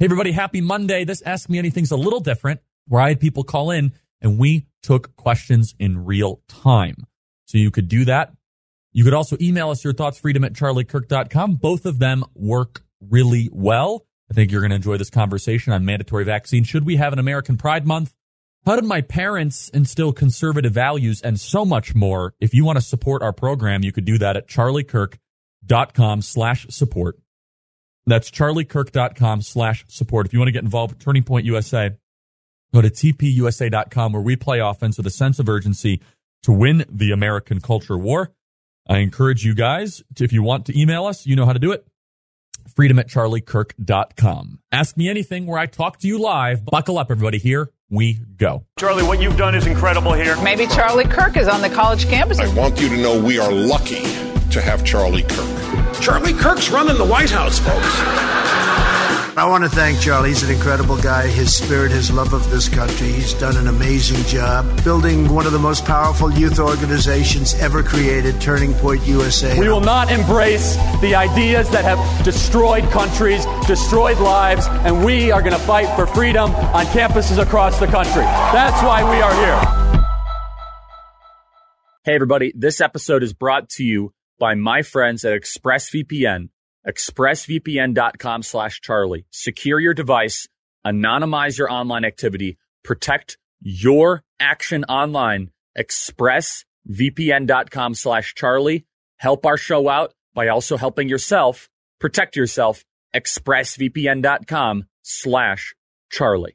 Hey, everybody, happy Monday. This Ask Me Anything's a little different, where I had people call in and we took questions in real time. So you could do that. You could also email us your thoughts, freedom@charliekirk.com. Both of them work really well. I think you're going to enjoy this conversation on mandatory vaccine. Should we have an American Pride Month? How did my parents instill conservative values, and so much more? If you want to support our program, you could do that at charliekirk.com/support. That's charliekirk.com/support. If you want to get involved with Turning Point USA, go to tpusa.com, where we play offense with a sense of urgency to win the American culture war. I encourage you guys, if you want to email us, you know how to do it. freedom@charliekirk.com. Ask Me Anything, where I talk to you live. Buckle up, everybody. Here we go. Charlie, what you've done is incredible here. Maybe Charlie Kirk is on the college campus. I want you to know we are lucky to have Charlie Kirk. Charlie Kirk's running the White House, folks. I want to thank Charlie. He's an incredible guy. His spirit, his love of this country. He's done an amazing job building one of the most powerful youth organizations ever created, Turning Point USA. We will not embrace the ideas that have destroyed countries, destroyed lives, and we are going to fight for freedom on campuses across the country. That's why we are here. Hey, everybody. This episode is brought to you by my friends at ExpressVPN. ExpressVPN.com/Charlie. Secure your device, anonymize your online activity, protect your action online. ExpressVPN.com/Charlie. Help our show out by also helping yourself. Protect yourself. ExpressVPN.com/Charlie.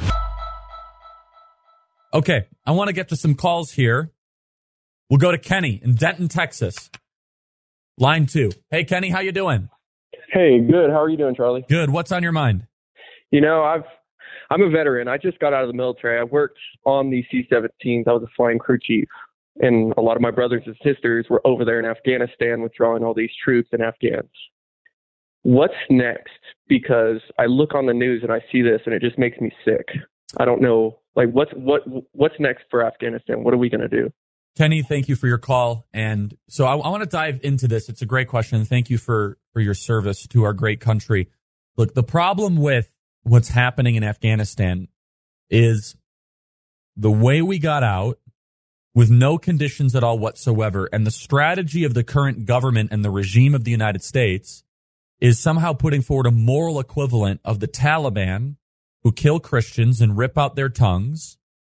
Okay, I want to get to some calls here. We'll go to Kenny in Denton, Texas. Line 2. Hey, Kenny, how you doing? Hey, good. How are you doing, Charlie? Good. What's on your mind? You know, I'm a veteran. I just got out of the military. I worked on the C-17s. I was a flying crew chief. And a lot of my brothers and sisters were over there in Afghanistan withdrawing all these troops and Afghans. What's next? Because I look on the news and I see this and it just makes me sick. I don't know. Like, what's next for Afghanistan? What are we going to do? Kenny, thank you for your call. And so I want to dive into this. It's a great question. Thank you for your service to our great country. Look, the problem with what's happening in Afghanistan is the way we got out with no conditions at all whatsoever. And the strategy of the current government and the regime of the United States is somehow putting forward a moral equivalent of the Taliban, who kill Christians and rip out their tongues,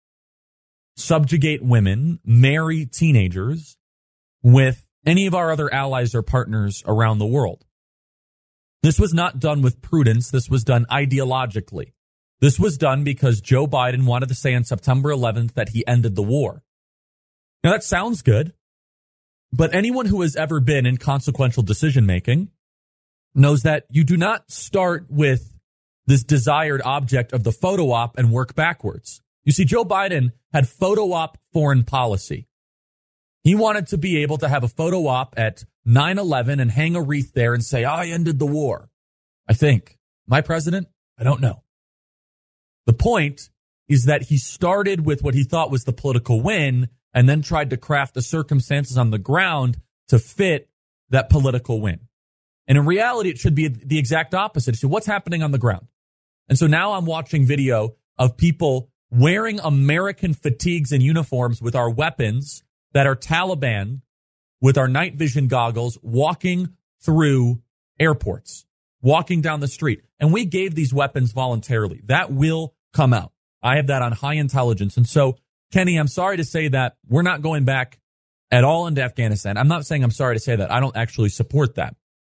subjugate women, marry teenagers, with any of our other allies or partners around the world. This was not done with prudence. This was done ideologically. This was done because Joe Biden wanted to say on September 11th that he ended the war. Now, that sounds good, but anyone who has ever been in consequential decision-making knows that you do not start with this desired object of the photo op and work backwards. You see, Joe Biden had photo op foreign policy. He wanted to be able to have a photo op at 9/11 and hang a wreath there and say, I ended the war. I think. My president? I don't know. The point is that he started with what he thought was the political win and then tried to craft the circumstances on the ground to fit that political win. And in reality, it should be the exact opposite. So what's happening on the ground? And so now I'm watching video of people wearing American fatigues and uniforms with our weapons that are Taliban, with our night vision goggles, walking through airports, walking down the street. And we gave these weapons voluntarily. That will come out. I have that on high intelligence. And so, Kenny, I'm sorry to say that we're not going back at all into Afghanistan. I'm not saying I'm sorry to say that. I don't actually support that.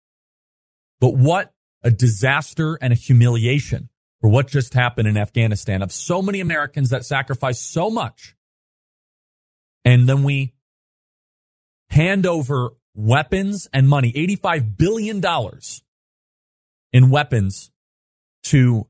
But what a disaster and a humiliation for what just happened in Afghanistan, of so many Americans that sacrificed so much. And then we hand over weapons and money, $85 billion in weapons to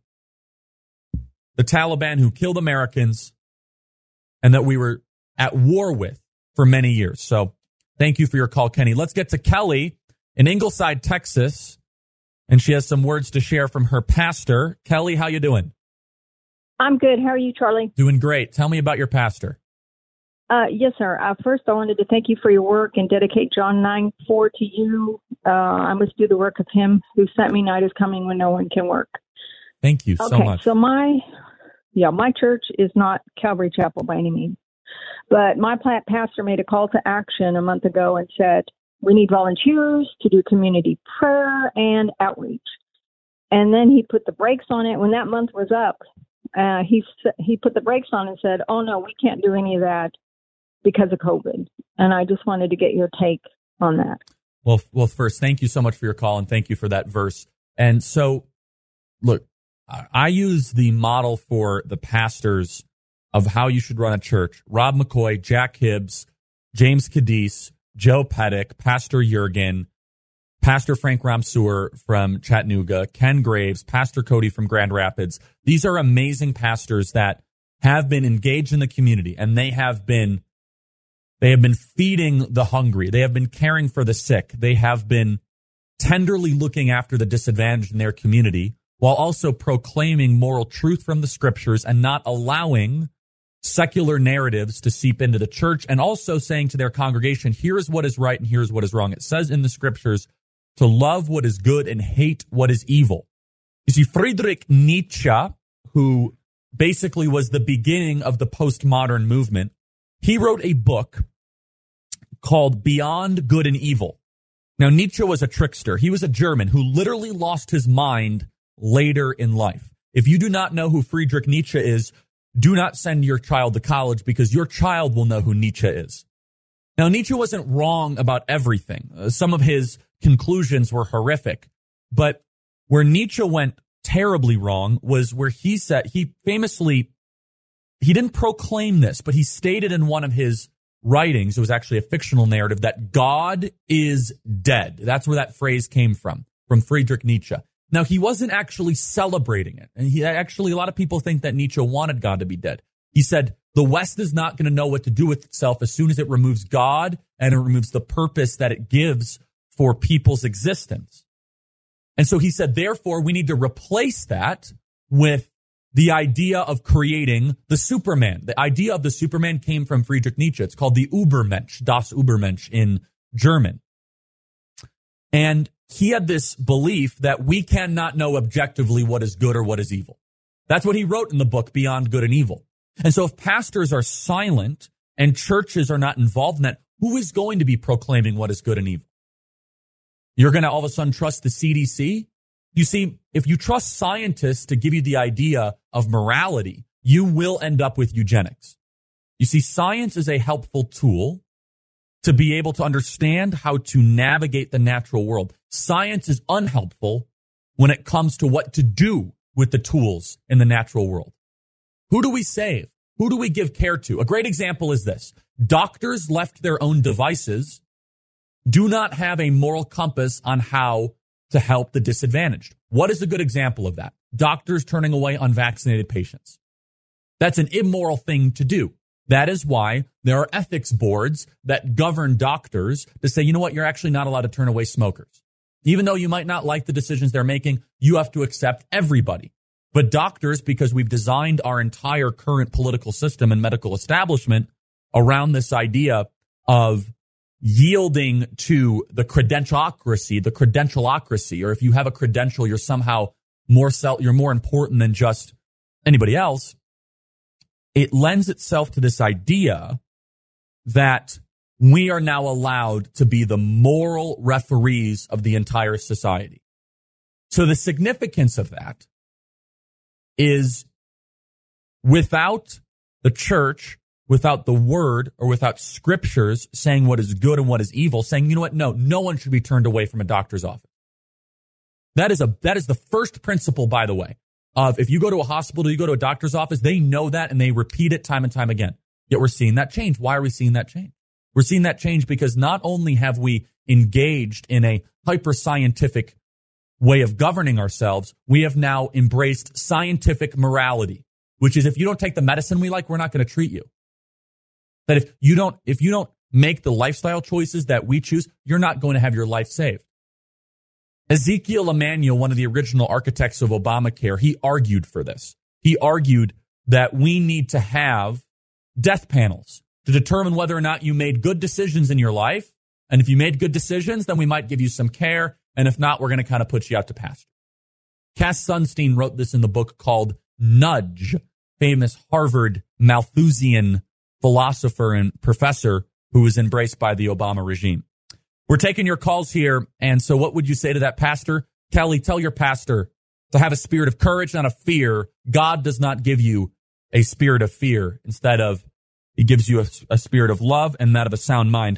the Taliban, who killed Americans and that we were at war with for many years. So thank you for your call, Kenny. Let's get to Kelly in Ingleside, Texas. And she has some words to share from her pastor. Kelly, how you doing? I'm good. How are you, Charlie? Doing great. Tell me about your pastor. Yes, sir. First, I wanted to thank you for your work and dedicate John 9:4 to you. I must do the work of him who sent me. Night is coming when no one can work. Thank you so much. So my church is not Calvary Chapel by any means, but my pastor made a call to action a month ago and said, we need volunteers to do community prayer and outreach. And then he put the brakes on it. When that month was up, he put the brakes on and said, oh, no, we can't do any of that because of COVID. And I just wanted to get your take on that. Well, first, thank you so much for your call, and thank you for that verse. And so, look, I use the model for the pastors of how you should run a church. Rob McCoy, Jack Hibbs, James Cadiz, Joe Pettick, Pastor Jurgen, Pastor Frank Ramseur from Chattanooga, Ken Graves, Pastor Cody from Grand Rapids. These are amazing pastors that have been engaged in the community, and they have been feeding the hungry. They have been caring for the sick. They have been tenderly looking after the disadvantaged in their community, while also proclaiming moral truth from the scriptures and not allowing secular narratives to seep into the church, and also saying to their congregation, here's what is right and here's what is wrong. It says in the scriptures to love what is good and hate what is evil. You see, Friedrich Nietzsche, who basically was the beginning of the postmodern movement, he wrote a book called Beyond Good and Evil. Now, Nietzsche was a trickster. He was a German who literally lost his mind later in life. If you do not know who Friedrich Nietzsche is, do not send your child to college, because your child will know who Nietzsche is. Now, Nietzsche wasn't wrong about everything. Some of his conclusions were horrific. But where Nietzsche went terribly wrong was where he said, he didn't proclaim this, but he stated in one of his writings, it was actually a fictional narrative, that God is dead. That's where that phrase came from Friedrich Nietzsche. Now, he wasn't actually celebrating it. And a lot of people think that Nietzsche wanted God to be dead. He said, the West is not going to know what to do with itself as soon as it removes God and it removes the purpose that it gives for people's existence. And so he said, therefore, we need to replace that with the idea of creating the Superman. The idea of the Superman came from Friedrich Nietzsche. It's called the Übermensch, das Übermensch in German. And he had this belief that we cannot know objectively what is good or what is evil. That's what he wrote in the book, Beyond Good and Evil. And so if pastors are silent and churches are not involved in that, who is going to be proclaiming what is good and evil? You're going to all of a sudden trust the CDC? You see, if you trust scientists to give you the idea of morality, you will end up with eugenics. You see, science is a helpful tool to be able to understand how to navigate the natural world. Science is unhelpful when it comes to what to do with the tools in the natural world. Who do we save? Who do we give care to? A great example is this. Doctors left their own devices do not have a moral compass on how to help the disadvantaged. What is a good example of that? Doctors turning away unvaccinated patients. That's an immoral thing to do. That is why there are ethics boards that govern doctors to say, you know what, you're actually not allowed to turn away smokers. Even though you might not like the decisions they're making, you have to accept everybody. But doctors, because we've designed our entire current political system and medical establishment around this idea of yielding to the credentialocracy, or if you have a credential, you're somehow you're more important than just anybody else. It lends itself to this idea that we are now allowed to be the moral referees of the entire society. So the significance of that is, without the church, without the word, or without scriptures saying what is good and what is evil, saying, you know what, no one should be turned away from a doctor's office. That is the first principle, by the way, of if you go to a hospital, you go to a doctor's office, they know that and they repeat it time and time again. Yet we're seeing that change. Why are we seeing that change? We're seeing that change because not only have we engaged in a hyper-scientific way of governing ourselves, we have now embraced scientific morality, which is if you don't take the medicine we like, we're not going to treat you. That if you don't make the lifestyle choices that we choose, you're not going to have your life saved. Ezekiel Emanuel, one of the original architects of Obamacare, he argued for this. He argued that we need to have death panels to determine whether or not you made good decisions in your life. And if you made good decisions, then we might give you some care. And if not, we're going to kind of put you out to pasture. Cass Sunstein wrote this in the book called Nudge, famous Harvard Malthusian philosopher and professor who was embraced by the Obama regime. We're taking your calls here, and so what would you say to that pastor? Kelly, tell your pastor to have a spirit of courage, not of fear. God does not give you a spirit of fear. Instead of, he gives you a spirit of love and that of a sound mind.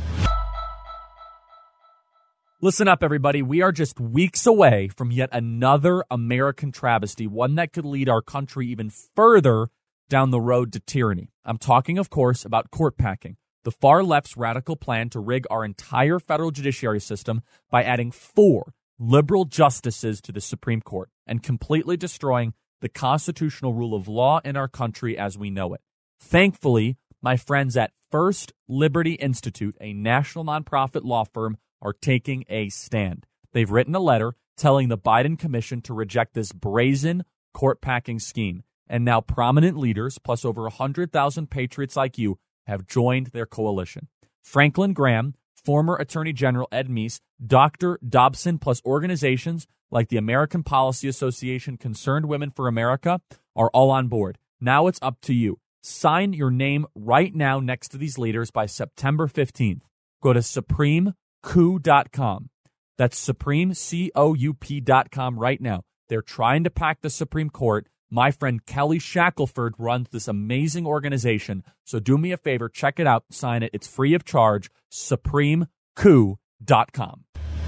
Listen up, everybody. We are just weeks away from yet another American travesty, one that could lead our country even further down the road to tyranny. I'm talking, of course, about court packing, the far left's radical plan to rig our entire federal judiciary system by adding 4 liberal justices to the Supreme Court and completely destroying the constitutional rule of law in our country as we know it. Thankfully, my friends at First Liberty Institute, a national nonprofit law firm, are taking a stand. They've written a letter telling the Biden commission to reject this brazen court-packing scheme. And now prominent leaders, plus over 100,000 patriots like you, have joined their coalition. Franklin Graham, former Attorney General Ed Meese, Dr. Dobson, plus organizations like the American Policy Association, Concerned Women for America, are all on board. Now it's up to you. Sign your name right now next to these leaders by September 15th. Go to SupremeCoup.com. That's SupremeCoup.com right now. They're trying to pack the Supreme Court. My friend Kelly Shackelford runs this amazing organization. So do me a favor, check it out, sign it. It's free of charge. SupremeCoup.com.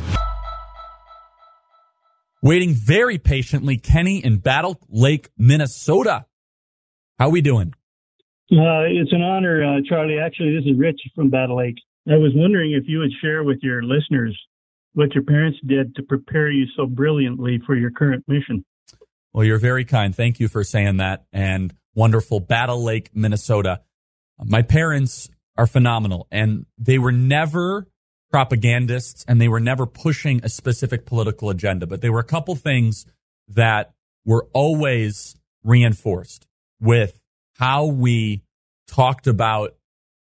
Waiting very patiently, Kenny in Battle Lake, Minnesota. How we doing? It's an honor, Charlie. Actually, this is Rich from Battle Lake. I was wondering if you would share with your listeners what your parents did to prepare you so brilliantly for your current mission. Well, you're very kind. Thank you for saying that. And wonderful Battle Lake, Minnesota. My parents are phenomenal, and they were never propagandists, and they were never pushing a specific political agenda. But there were a couple things that were always reinforced with how we talked about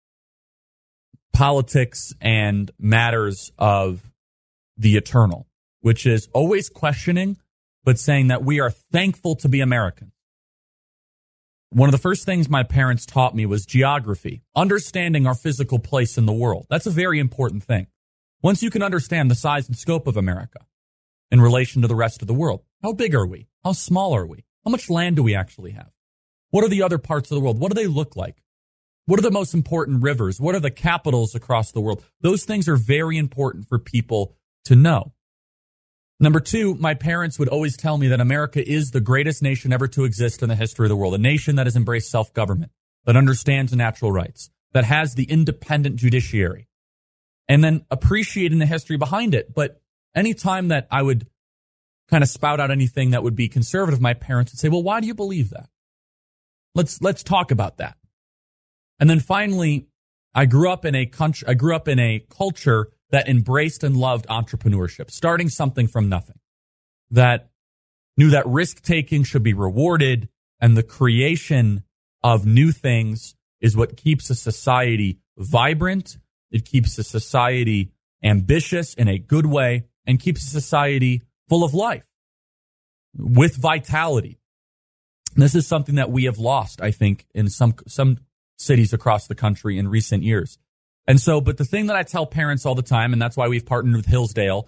politics and matters of the eternal, which is always questioning, but saying that we are thankful to be American. One of the first things my parents taught me was geography, understanding our physical place in the world. That's a very important thing. Once you can understand the size and scope of America in relation to the rest of the world, how big are we? How small are we? How much land do we actually have? What are the other parts of the world? What do they look like? What are the most important rivers? What are the capitals across the world? Those things are very important for people to know. Number 2, my parents would always tell me that America is the greatest nation ever to exist in the history of the world, a nation that has embraced self-government, that understands natural rights, that has the independent judiciary, and then appreciating the history behind it. But anytime that I would kind of spout out anything that would be conservative, my parents would say, well, why do you believe that? Let's talk about that. And then finally, I grew up in a culture that embraced and loved entrepreneurship, starting something from nothing, that knew that risk-taking should be rewarded, and the creation of new things is what keeps a society vibrant. It keeps a society ambitious in a good way, and keeps a society full of life, with vitality. This is something that we have lost, I think, in some cities across the country in recent years. And so, but the thing that I tell parents all the time, and that's why we've partnered with Hillsdale,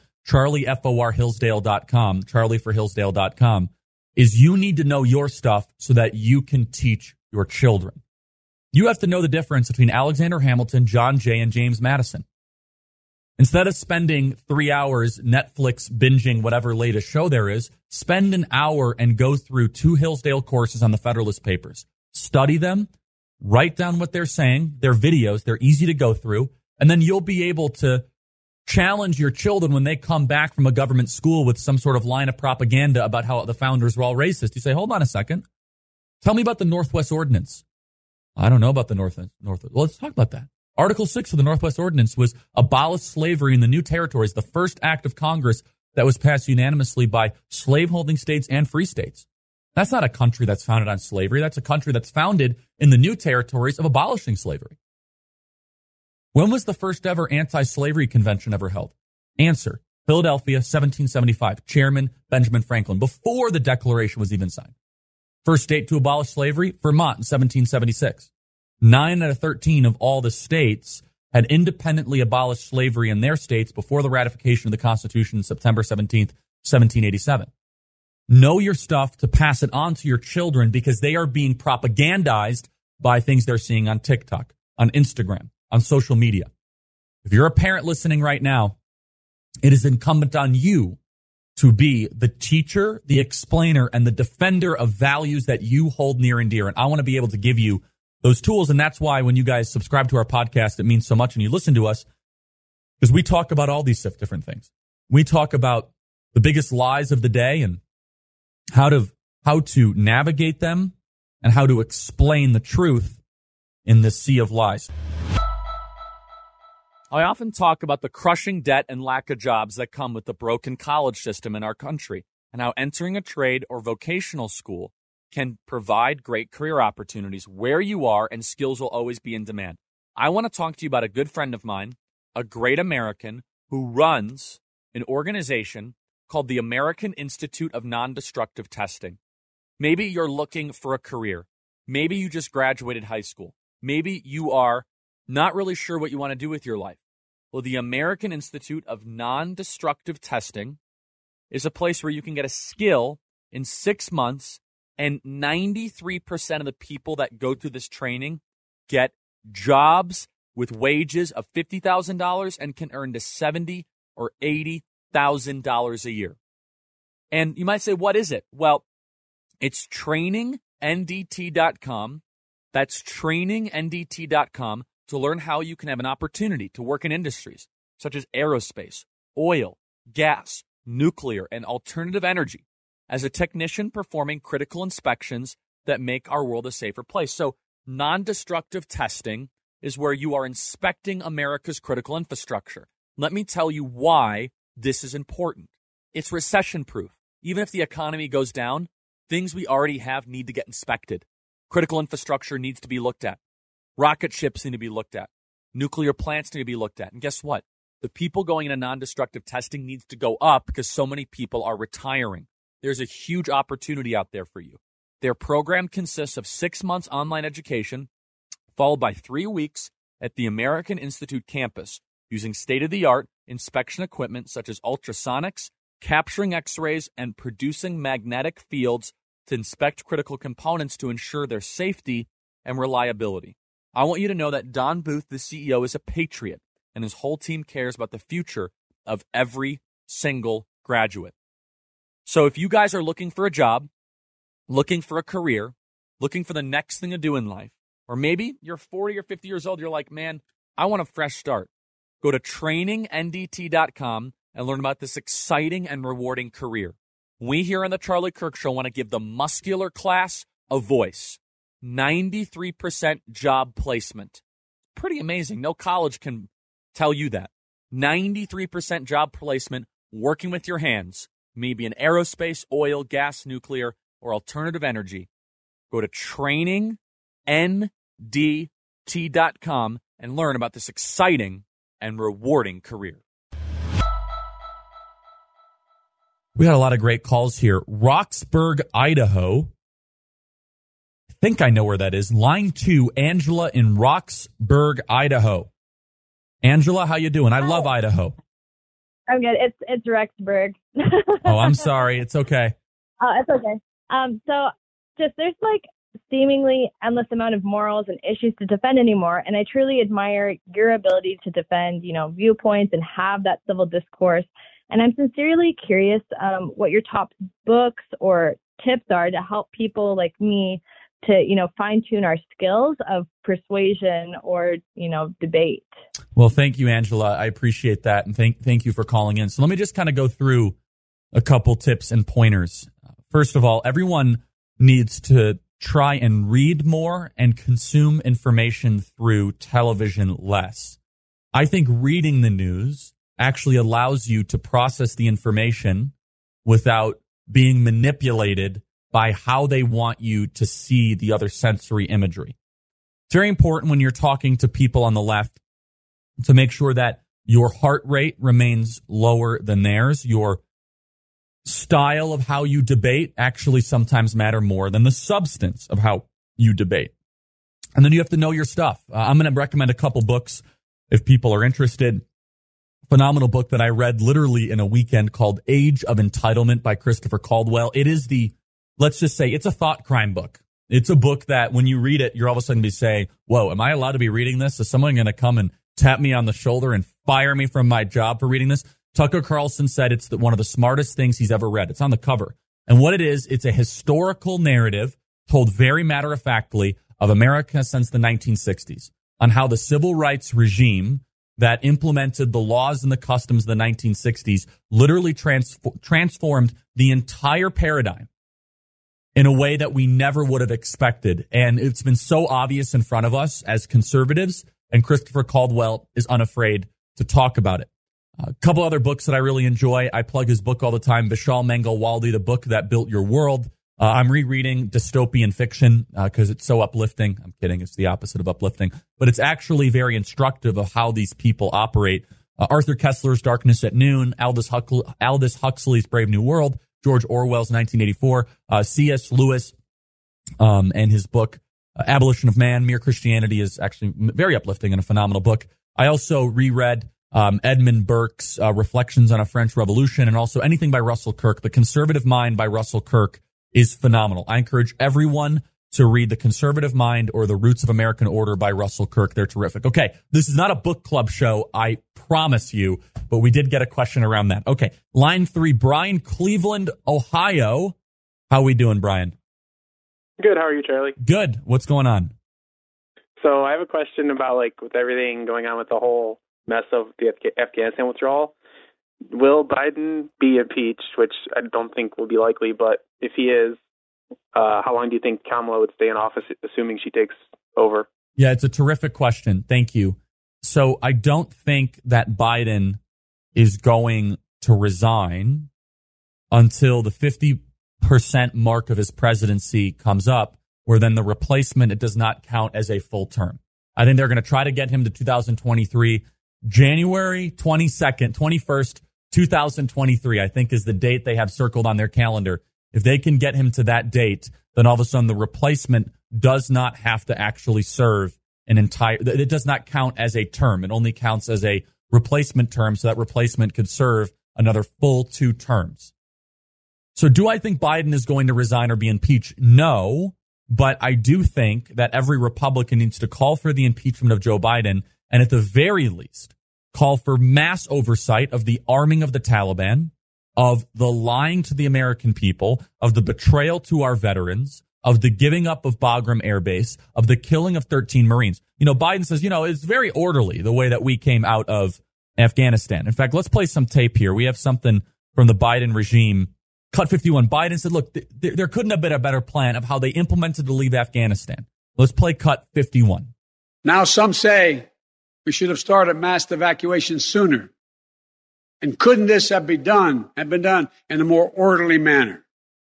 CharlieForHillsdale.com, CharlieForHillsdale.com, is you need to know your stuff so that you can teach your children. You have to know the difference between Alexander Hamilton, John Jay, and James Madison. Instead of spending 3 hours Netflix binging whatever latest show there is, spend an hour and go through 2 Hillsdale courses on the Federalist Papers. Study them, write down what they're saying, their videos, they're easy to go through, and then you'll be able to challenge your children when they come back from a government school with some sort of line of propaganda about how the founders were all racist. You say, hold on a second. Tell me about the Northwest Ordinance. I don't know about the Northwest. Well, let's talk about that. Article 6 of the Northwest Ordinance was abolish slavery in the new territories, the first act of Congress that was passed unanimously by slaveholding states and free states. That's not a country that's founded on slavery. That's a country that's founded in the new territories of abolishing slavery. When was the first ever anti-slavery convention ever held? Answer, Philadelphia, 1775. Chairman Benjamin Franklin, before the Declaration was even signed. First state to abolish slavery, Vermont in 1776. 9 out of 13 of all the states had independently abolished slavery in their states before the ratification of the Constitution September 17th, 1787. Know your stuff to pass it on to your children because they are being propagandized by things they're seeing on TikTok, on Instagram, on social media. If you're a parent listening right now, it is incumbent on you to be the teacher, the explainer, and the defender of values that you hold near and dear. And I want to be able to give you those tools. And that's why when you guys subscribe to our podcast, it means so much and you listen to us, because we talk about all these different things. We talk about the biggest lies of the day and how to navigate them and how to explain the truth in this sea of lies. I often talk about the crushing debt and lack of jobs that come with the broken college system in our country and how entering a trade or vocational school can provide great career opportunities where you are, and skills will always be in demand. I want to talk to you about a good friend of mine, a great American who runs an organization called the American Institute of Non-Destructive Testing. Maybe you're looking for a career. Maybe you just graduated high school. Maybe you are not really sure what you want to do with your life. Well, the American Institute of Non-Destructive Testing is a place where you can get a skill in 6 months, and 93% of the people that go through this training get jobs with wages of $50,000 and can earn to $70,000 or $80,000 a year. And you might say, what is it? Well, it's trainingndt.com. That's trainingndt.com to learn how you can have an opportunity to work in industries such as aerospace, oil, gas, nuclear, and alternative energy as a technician performing critical inspections that make our world a safer place. So non-destructive testing is where you are inspecting America's critical infrastructure. Let me tell you why this is important. It's recession-proof. Even if the economy goes down, things we already have need to get inspected. Critical infrastructure needs to be looked at. Rocket ships need to be looked at. Nuclear plants need to be looked at. And guess what? The people going into non-destructive testing needs to go up because so many people are retiring. There's a huge opportunity out there for you. Their program consists of 6 months online education, followed by 3 weeks at the American Institute campus, using state-of-the-art inspection equipment such as ultrasonics, capturing X-rays, and producing magnetic fields to inspect critical components to ensure their safety and reliability. I want you to know that Don Booth, the CEO, is a patriot, and his whole team cares about the future of every single graduate. So if you guys are looking for a job, looking for a career, looking for the next thing to do in life, or maybe you're 40 or 50 years old, you're like, man, I want a fresh start. Go to trainingndt.com and learn about this exciting and rewarding career. We here on the Charlie Kirk Show want to give the muscular class a voice. 93% job placement. Pretty amazing. No college can tell you that. 93% job placement working with your hands. Maybe in aerospace, oil, gas, nuclear, or alternative energy. Go to trainingndt.com and learn about this exciting and rewarding career. We had a lot of great calls here. Roxburgh, Idaho. I think I know where that is. Line 2, Angela in Roxburgh, Idaho. Angela, how you doing? I love Idaho. I'm good. It's Rexburg. Oh, I'm sorry. It's okay. It's okay. So just there's like seemingly endless amount of morals and issues to defend anymore. And I truly admire your ability to defend, viewpoints and have that civil discourse. And I'm sincerely curious what your top books or tips are to help people like me to, fine tune our skills of persuasion or, debate. Well, thank you, Angela. I appreciate that. And thank you for calling in. So let me just kind of go through a couple tips and pointers. First of all, everyone needs to try and read more and consume information through television less. I think reading the news actually allows you to process the information without being manipulated by how they want you to see the other sensory imagery. It's very important when you're talking to people on the left to make sure that Your heart rate remains lower than theirs. Your style of how you debate actually sometimes matter more than the substance of how you debate. And then you have to know your stuff. I'm going to recommend a couple books if people are interested. Phenomenal book that I read literally in a weekend called Age of Entitlement by Christopher Caldwell. It is let's just say it's a thought crime book. It's a book that when you read it, you're all of a sudden going to say, whoa, am I allowed to be reading this? Is someone going to come and tap me on the shoulder and fire me from my job for reading this? Tucker Carlson said it's one of the smartest things he's ever read. It's on the cover. And what it is, it's a historical narrative told very matter-of-factly of America since the 1960s on how the civil rights regime that implemented the laws and the customs of the 1960s literally transformed the entire paradigm in a way that we never would have expected. And it's been so obvious in front of us as conservatives, and Christopher Caldwell is unafraid to talk about it. A couple other books that I really enjoy. I plug his book all the time, Vishal Mangalwalde, The Book That Built Your World. I'm rereading dystopian fiction because it's so uplifting. I'm kidding. It's the opposite of uplifting. But it's actually very instructive of how these people operate. Arthur Kessler's Darkness at Noon, Aldous Huxley's Brave New World, George Orwell's 1984, C.S. Lewis and his book Abolition of Man, Mere Christianity is actually very uplifting and a phenomenal book. I also reread Edmund Burke's Reflections on a French Revolution, and also anything by Russell Kirk. The Conservative Mind by Russell Kirk is phenomenal. I encourage everyone to read The Conservative Mind or The Roots of American Order by Russell Kirk. They're terrific. Okay, this is not a book club show, I promise you, but we did get a question around that. Okay, line 3, Brian, Cleveland, Ohio. How we doing, Brian? Good. How are you, Charlie? Good. What's going on? So I have a question about, with everything going on with the whole mess of the Afghanistan withdrawal. Will Biden be impeached, which I don't think will be likely, but if he is, how long do you think Kamala would stay in office, assuming she takes over? Yeah, it's a terrific question. Thank you. So I don't think that Biden is going to resign until the 50% mark of his presidency comes up, where then the replacement, it does not count as a full term. I think they're going to try to get him to 2023. January 21st, 2023, I think is the date they have circled on their calendar. If they can get him to that date, then all of a sudden the replacement does not have to actually serve an entire, it does not count as a term. It only counts as a replacement term, so that replacement could serve another full 2 terms. So do I think Biden is going to resign or be impeached? No, but I do think that every Republican needs to call for the impeachment of Joe Biden, and at the very least, call for mass oversight of the arming of the Taliban, of the lying to the American people, of the betrayal to our veterans, of the giving up of Bagram Air Base, of the killing of 13 Marines. Biden says, it's very orderly the way that we came out of Afghanistan. In fact, let's play some tape here. We have something from the Biden regime. Cut 51. Biden said, look, there couldn't have been a better plan of how they implemented to leave Afghanistan. Let's play cut 51. Now some say we should have started mass evacuation sooner. And couldn't this have been done in a more orderly manner?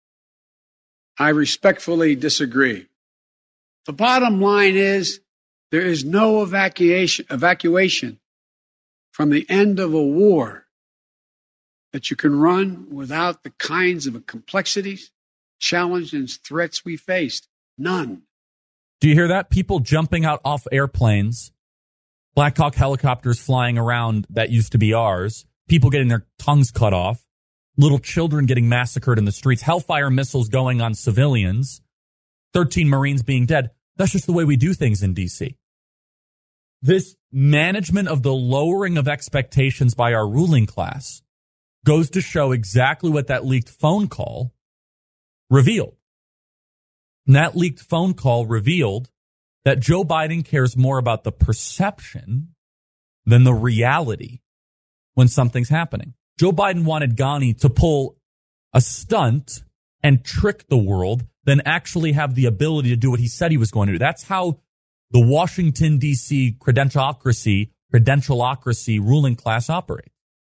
I respectfully disagree. The bottom line is there is no evacuation from the end of a war that you can run without the kinds of complexities, challenges, and threats we faced. None. Do you hear that? People jumping out off airplanes, Black Hawk helicopters flying around that used to be ours, people getting their tongues cut off, little children getting massacred in the streets, Hellfire missiles going on civilians, 13 Marines being dead. That's just the way we do things in D.C. This management of the lowering of expectations by our ruling class goes to show exactly what that leaked phone call revealed. And that leaked phone call revealed that Joe Biden cares more about the perception than the reality when something's happening. Joe Biden wanted Ghani to pull a stunt and trick the world than actually have the ability to do what he said he was going to do. That's how the Washington, D.C. credentialocracy ruling class operates.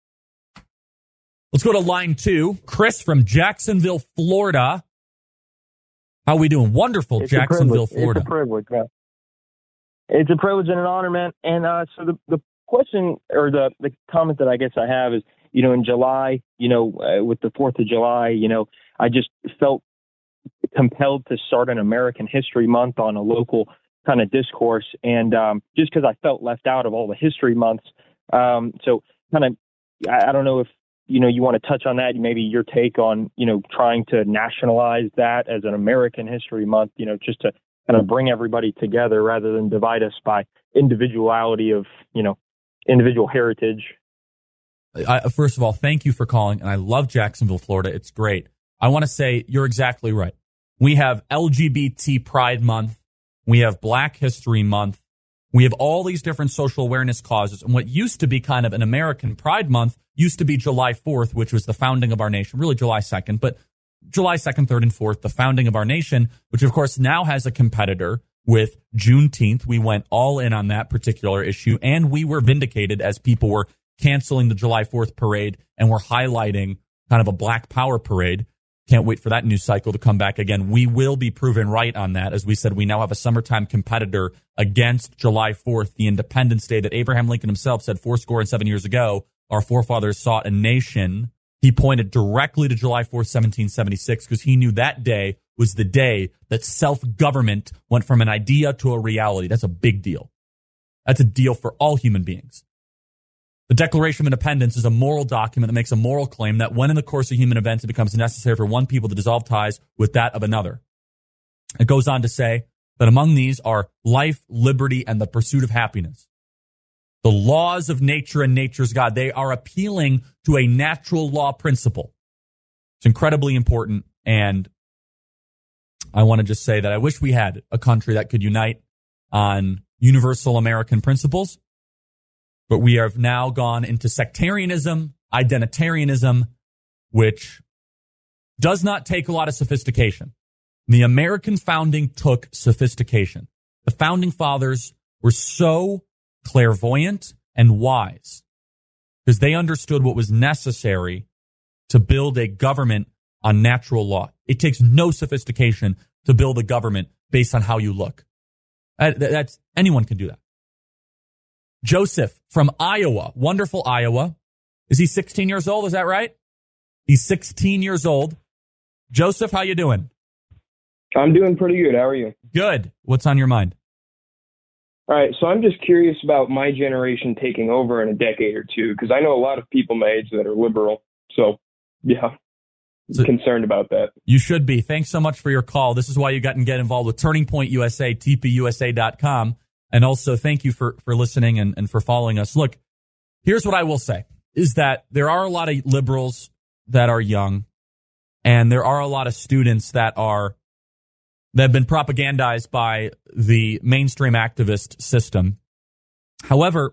Let's go to line 2. Chris from Jacksonville, Florida. How we doing? Wonderful, Jacksonville, Florida. It's a privilege, man. It's a privilege and an honor, man. And so the question or the comment that I guess I have is, in July, with the 4th of July, I just felt compelled to start an American History Month on a local kind of discourse. And just because I felt left out of all the history months. So kind of, I don't know if, you want to touch on that, maybe your take on, trying to nationalize that as an American History Month, just to kind of bring everybody together rather than divide us by individuality of, individual heritage. First of all, thank you for calling. And I love Jacksonville, Florida. It's great. I want to say you're exactly right. We have LGBT Pride Month. We have Black History Month. We have all these different social awareness causes. And what used to be kind of an American Pride Month used to be July 4th, which was the founding of our nation, really July 2nd, but July 2nd, 3rd, and 4th, the founding of our nation, which of course now has a competitor with Juneteenth. We went all in on that particular issue, and we were vindicated as people were canceling the July 4th parade and were highlighting kind of a Black Power parade. Can't wait for that news cycle to come back again. We will be proven right on that. As we said, we now have a summertime competitor against July 4th, the Independence Day that Abraham Lincoln himself said 77 years ago, our forefathers sought a nation. He pointed directly to July 4th, 1776, because he knew that day was the day that self-government went from an idea to a reality. That's a big deal. That's a deal for all human beings. The Declaration of Independence is a moral document that makes a moral claim that when in the course of human events it becomes necessary for one people to dissolve ties with that of another. It goes on to say that among these are life, liberty, and the pursuit of happiness. The laws of nature and nature's God, they are appealing to a natural law principle. It's incredibly important, and I want to just say that I wish we had a country that could unite on universal American principles. But we have now gone into sectarianism, identitarianism, which does not take a lot of sophistication. The American founding took sophistication. The founding fathers were so clairvoyant and wise because they understood what was necessary to build a government on natural law. It takes no sophistication to build a government based on how you look. That's anyone can do that. Joseph from Iowa, wonderful Iowa. Is he 16 years old? Is that right? He's 16 years old. Joseph, how you doing? I'm doing pretty good. How are you? Good. What's on your mind? All right. So I'm just curious about my generation taking over in a decade or two, because I know a lot of people my age that are liberal. So, yeah, I'm concerned about that. You should be. Thanks so much for your call. This is why you got to get involved with Turning Point USA, tpusa.com. And also, thank you for listening and for following us. Look, here's what I will say, is that there are a lot of liberals that are young, and there are a lot of students that have been propagandized by the mainstream activist system. However,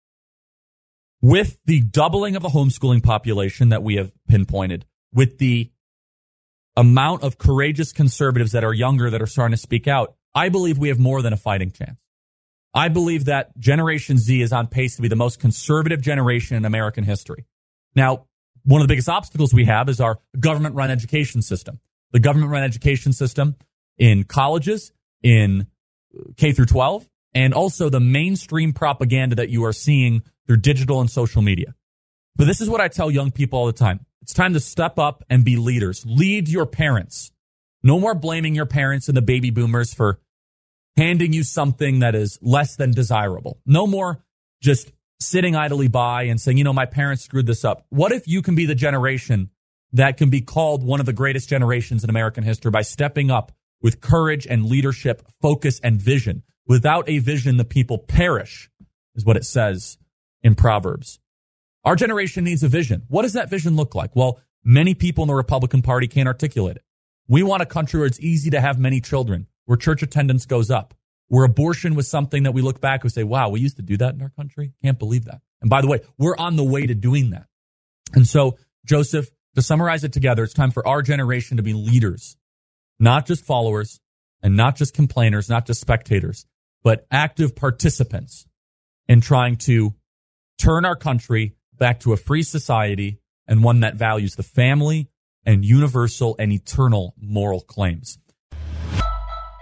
with the doubling of the homeschooling population that we have pinpointed, with the amount of courageous conservatives that are younger that are starting to speak out, I believe we have more than a fighting chance. I believe that Generation Z is on pace to be the most conservative generation in American history. Now, one of the biggest obstacles we have is our government-run education system. The government-run education system in colleges, in K through 12, and also the mainstream propaganda that you are seeing through digital and social media. But this is what I tell young people all the time. It's time to step up and be leaders. Lead your parents. No more blaming your parents and the baby boomers for handing you something that is less than desirable. No more just sitting idly by and saying, my parents screwed this up. What if you can be the generation that can be called one of the greatest generations in American history by stepping up with courage and leadership, focus and vision? Without a vision, the people perish, is what it says in Proverbs. Our generation needs a vision. What does that vision look like? Well, many people in the Republican Party can't articulate it. We want a country where it's easy to have many children, where church attendance goes up, where abortion was something that we look back and say, wow, we used to do that in our country? Can't believe that. And by the way, we're on the way to doing that. And so, Joseph, to summarize it together, it's time for our generation to be leaders, not just followers and not just complainers, not just spectators, but active participants in trying to turn our country back to a free society and one that values the family and universal and eternal moral claims.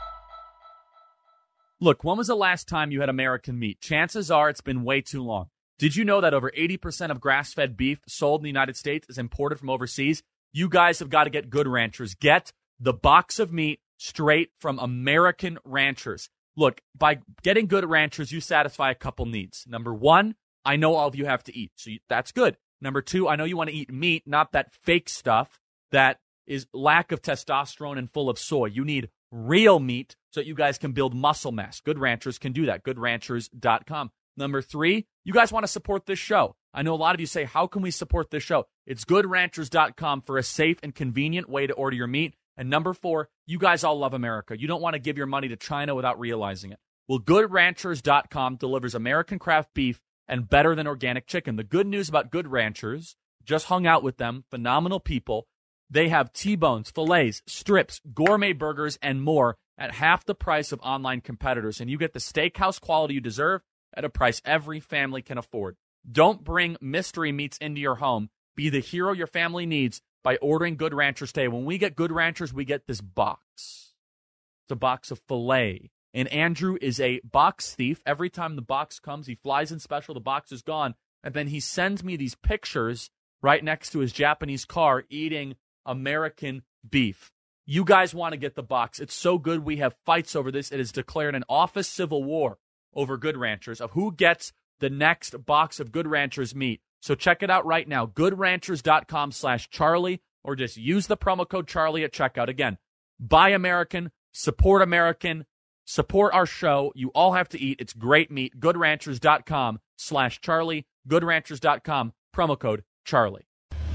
Look, when was the last time you had American meat? Chances are it's been way too long. Did you know that over 80% of grass-fed beef sold in the United States is imported from overseas? You guys have got to get Good Ranchers. Get the box of meat straight from American ranchers. Look, by getting Good Ranchers, you satisfy a couple needs. Number one, I know all of you have to eat, so that's good. Number two, I know you want to eat meat, not that fake stuff that is lack of testosterone and full of soy. You need real meat so that you guys can build muscle mass. Good Ranchers can do that. GoodRanchers.com. Number three, you guys want to support this show. I know a lot of you say, how can we support this show? It's GoodRanchers.com for a safe and convenient way to order your meat. And number four, you guys all love America. You don't want to give your money to China without realizing it. Well, GoodRanchers.com delivers American craft beef and better than organic chicken. The good news about Good Ranchers, just hung out with them, phenomenal people. They have T-bones, fillets, strips, gourmet burgers, and more at half the price of online competitors. And you get the steakhouse quality you deserve at a price every family can afford. Don't bring mystery meats into your home. Be the hero your family needs by ordering Good Ranchers today. When we get Good Ranchers, we get this box. It's a box of filet. And Andrew is a box thief. Every time the box comes, he flies in special, the box is gone. And then he sends me these pictures right next to his Japanese car eating American beef. You guys want to get the box. It's so good. We have fights over this. It is declared an office civil war over Good Ranchers of who gets the next box of Good Ranchers meat. So check it out right now, goodranchers.com/Charlie, or just use the promo code Charlie at checkout. Again, buy American, support our show. You all have to eat. It's great meat. goodranchers.com/Charlie, goodranchers.com, promo code Charlie.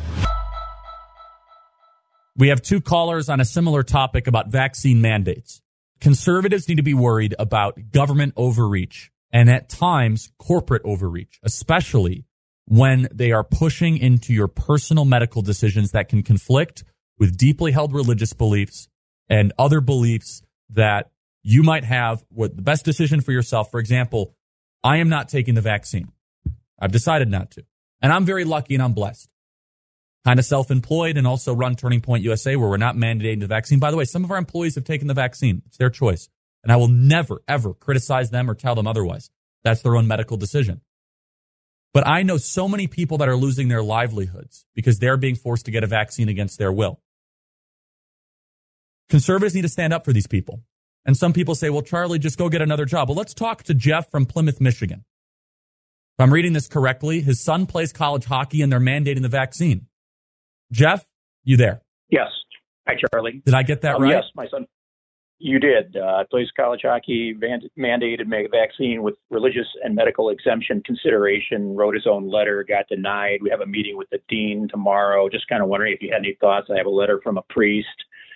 We have two callers on a similar topic about vaccine mandates. Conservatives need to be worried about government overreach and at times corporate overreach, especially when they are pushing into your personal medical decisions that can conflict with deeply held religious beliefs and other beliefs that you might have. What the best decision for yourself, for example, I am not taking the vaccine. I've decided not to. And I'm very lucky and I'm blessed. Kind of self-employed and also run Turning Point USA where we're not mandating the vaccine. By the way, some of our employees have taken the vaccine. It's their choice. And I will never, ever criticize them or tell them otherwise. That's their own medical decision. But I know so many people that are losing their livelihoods because they're being forced to get a vaccine against their will. Conservatives need to stand up for these people. And some people say, well, Charlie, just go get another job. Well, let's talk to Jeff from Plymouth, Michigan. If I'm reading this correctly, his son plays college hockey and they're mandating the vaccine. Jeff, you there? Yes. Hi, Charlie. Did I get that right? Yes, my son. You did. Plays college hockey, mandated make a vaccine with religious and medical exemption consideration, wrote his own letter, got denied. We have a meeting with the dean tomorrow. Just kind of wondering if you had any thoughts. I have a letter from a priest,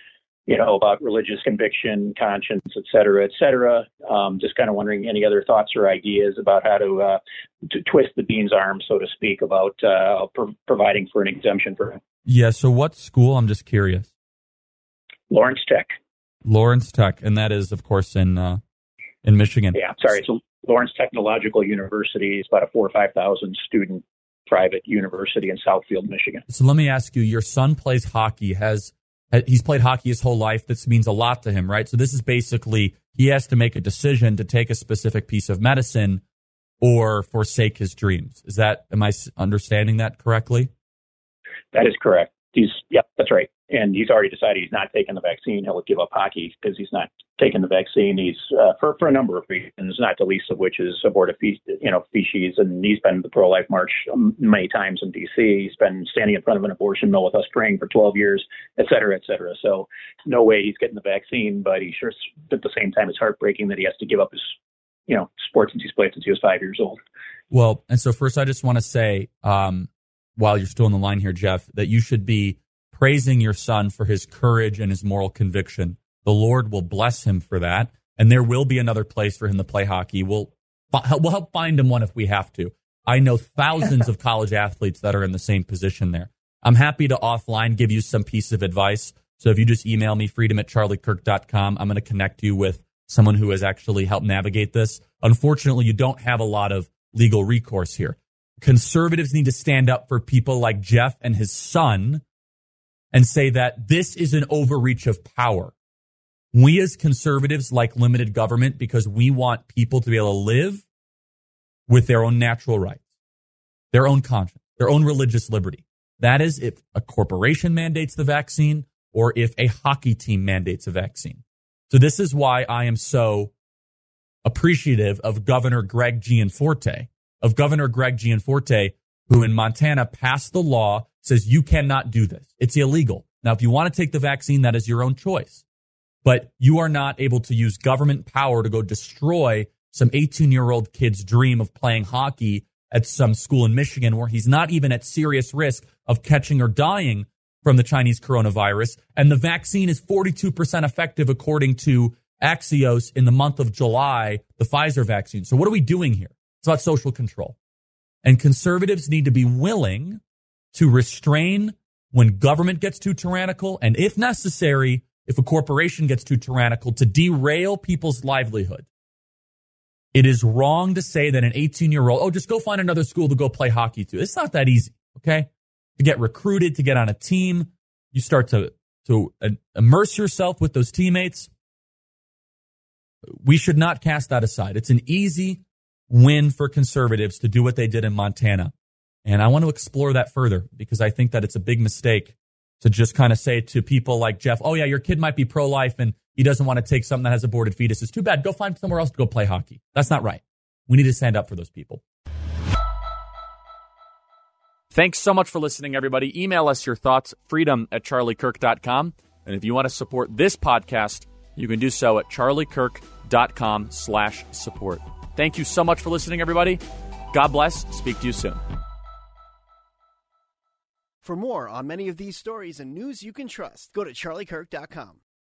about religious conviction, conscience, et cetera, et cetera. Just kind of wondering any other thoughts or ideas about how to twist the dean's arm, so to speak, about providing for an exemption for him. Yeah, so what school? I'm just curious. Lawrence Tech. Lawrence Tech, and that is, of course, in Michigan. Yeah, sorry, it's Lawrence Technological University. It's about a 4,000 or 5,000 student private university in Southfield, Michigan. So let me ask you, your son plays hockey. He's played hockey his whole life. This means a lot to him, right? So this is basically, he has to make a decision to take a specific piece of medicine or forsake his dreams. Am I understanding that correctly? That is correct. That's right. And he's already decided he's not taking the vaccine. He'll give up hockey because he's not taking the vaccine. He's for a number of reasons, not the least of which is abortifeces. And he's been to the pro-life march many times in D.C. He's been standing in front of an abortion mill with us praying for 12 years, et cetera, et cetera. So no way he's getting the vaccine, but he sure, at the same time, it's heartbreaking that he has to give up his, sports since he's played since he was 5 years old. Well, and so first I just want to say, while you're still on the line here, Jeff, that you should be praising your son for his courage and his moral conviction. The Lord will bless him for that, and there will be another place for him to play hockey. We'll help find him one if we have to. I know thousands of college athletes that are in the same position there. I'm happy to offline give you some piece of advice. So if you just email me, freedom@charliekirk.com, I'm going to connect you with someone who has actually helped navigate this. Unfortunately, you don't have a lot of legal recourse here. Conservatives need to stand up for people like Jeff and his son and say that this is an overreach of power. We as conservatives like limited government because we want people to be able to live with their own natural rights. their own conscience, their own religious liberty. That is if a corporation mandates the vaccine or if a hockey team mandates a vaccine. So this is why I am so appreciative of Governor Greg Gianforte, who in Montana passed the law, says you cannot do this. It's illegal. Now, if you want to take the vaccine, that is your own choice. But you are not able to use government power to go destroy some 18-year-old kid's dream of playing hockey at some school in Michigan where he's not even at serious risk of catching or dying from the Chinese coronavirus. And the vaccine is 42% effective according to Axios in the month of July, the Pfizer vaccine. So what are we doing here? It's about social control. And conservatives need to be willing to restrain when government gets too tyrannical, and if necessary, if a corporation gets too tyrannical, to derail people's livelihood. It is wrong to say that an 18-year-old, just go find another school to go play hockey to. It's not that easy, okay? To get recruited, to get on a team, you start to immerse yourself with those teammates. We should not cast that aside. It's an easy win for conservatives to do what they did in Montana. And I want to explore that further because I think that it's a big mistake to just kind of say to people like Jeff, oh yeah, your kid might be pro-life and he doesn't want to take something that has aborted fetuses. Too bad. Go find somewhere else to go play hockey. That's not right. We need to stand up for those people. Thanks so much for listening, everybody. Email us your thoughts, freedom@charliekirk.com. And if you want to support this podcast, you can do so at charliekirk.com/support. Thank you so much for listening, everybody. God bless. Speak to you soon. For more on many of these stories and news you can trust, go to charliekirk.com.